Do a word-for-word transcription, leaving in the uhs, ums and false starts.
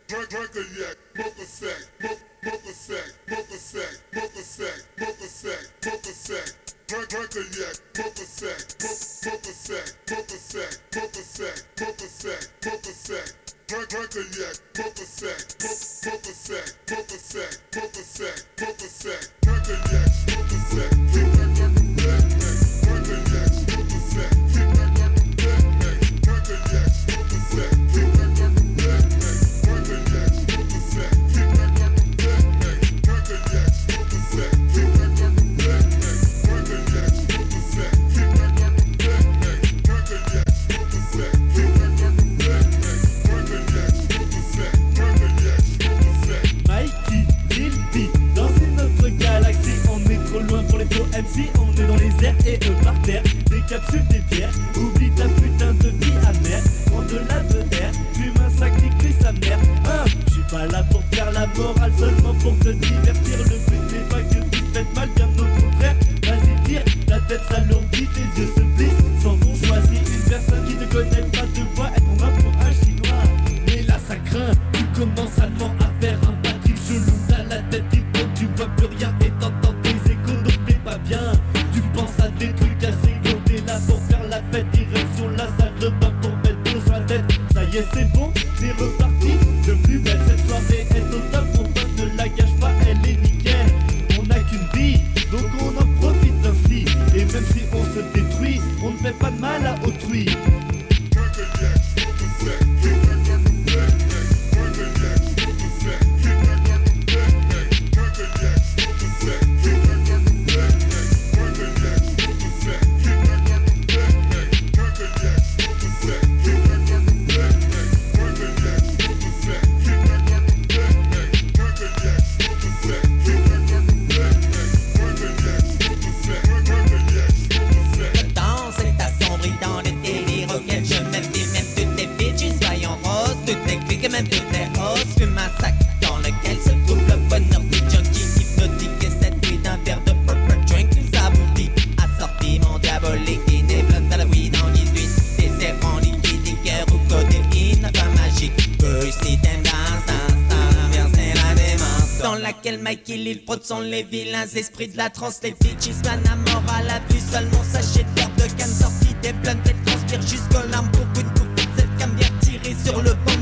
Drink, drink a yak, smoke a sack, smoke, smoke a sack, smoke a sack, smoke a sack, smoke a sack, smoke a sack. Drink, drink a yak, smoke a sack, smoke, smoke a sack, smoke a sack, smoke a sack, smoke a sack, smoke a sack. Drink, drink a yak, smoke a sack, smoke, smoke a sack, smoke a sack, smoke a sack, smoke a sack. Drink a yak, smoke a sack, keep that like a black man. Drink a yak, smoke a sack, keep that like a black man. Drink a yak, smoke a sack, keep that like a black man. Drink a yak, smoke a sack, keep that like a black man. Drink a yak, smoke a sack, keep that like a black man. Drink a yak, smoke a sack, keep that like a black man. Drink a yak, smoke a sack, keep that like a black man. Drink a yak, smoke a sack, drink a yak, smoke a sack. Mikey, Lil B, dans une autre galaxie, on est trop loin pour les faux M C, on est dans les airs et eux par terre, des capsules, des bières, oublie ta putain de vie amère, prends de la B R, fume un sac qui sa mère, hein, j'suis pas là pour te faire la morale, seulement pour te divertir, le but n'est pas que tu te fasses mal, bien au contraire, vas-y tire, ta tête s'alourdit, tes yeux se plissent, sans qu'on choisit une personne qui te connaît pas, te voit être en main pour un chinois, mais là ça craint, tu commences allemand à faire un batterie chelou, t'as la tête qui tombe, tu vois plus rien et t'entends des échos, donc t'es pas bien, tu penses à des trucs assez gros, t'es là pour faire la fête, direction la salle de bain pour mettre l'eau sur la tête, ça y est c'est bon, t'es reparti, de plus belle cette soirée est au top, mon pote ne la gâche pas, elle est nickel, on n'a qu'une vie, donc on en profite ainsi, et même si on se détruit, on ne fait pas de mal à autrui. Drink a yak, smoke a sack, keep that like a black man. Drink a yak, smoke a sack, keep that like a black man. Drink a yak, smoke a sack, keep that like a black man. Drink a yak, smoke a sack, keep that like a black man. Drink a yak, smoke a sack, keep that like a black man. Drink a yak, smoke a sack, keep that like a black man. Drink a yak, smoke a sack, keep that like a black man. Drink a yak, smoke a sack, drink a yak, smoke a sack. Le temps s'est assombri dans le délire auquel je me fie. Même toutes les bitches soyons roses, toutes les cliques et même toutes les hausses. Fume un sac dans lequel se trouve le bonheur des junkies hypnotiques. Et cette nuit d'un verre de purple drink nous aboutit. Assorti mon diabolique, des blondes à la weed en dix-huit. Des errants liquides, des guerres ou codéine, pas magique. Push si t'aimes danse, danse, dans l'inverser la démence. Dans laquelle Mikey Lil fraude sont les vilains esprits de la transe. Les bitches m'enamorent à la vue, seul mon sachet de verre de canne sorti des blondes. Elles transpirent jusqu'aux larmes pour une bouffée de cette cam bien tirée sur le banc.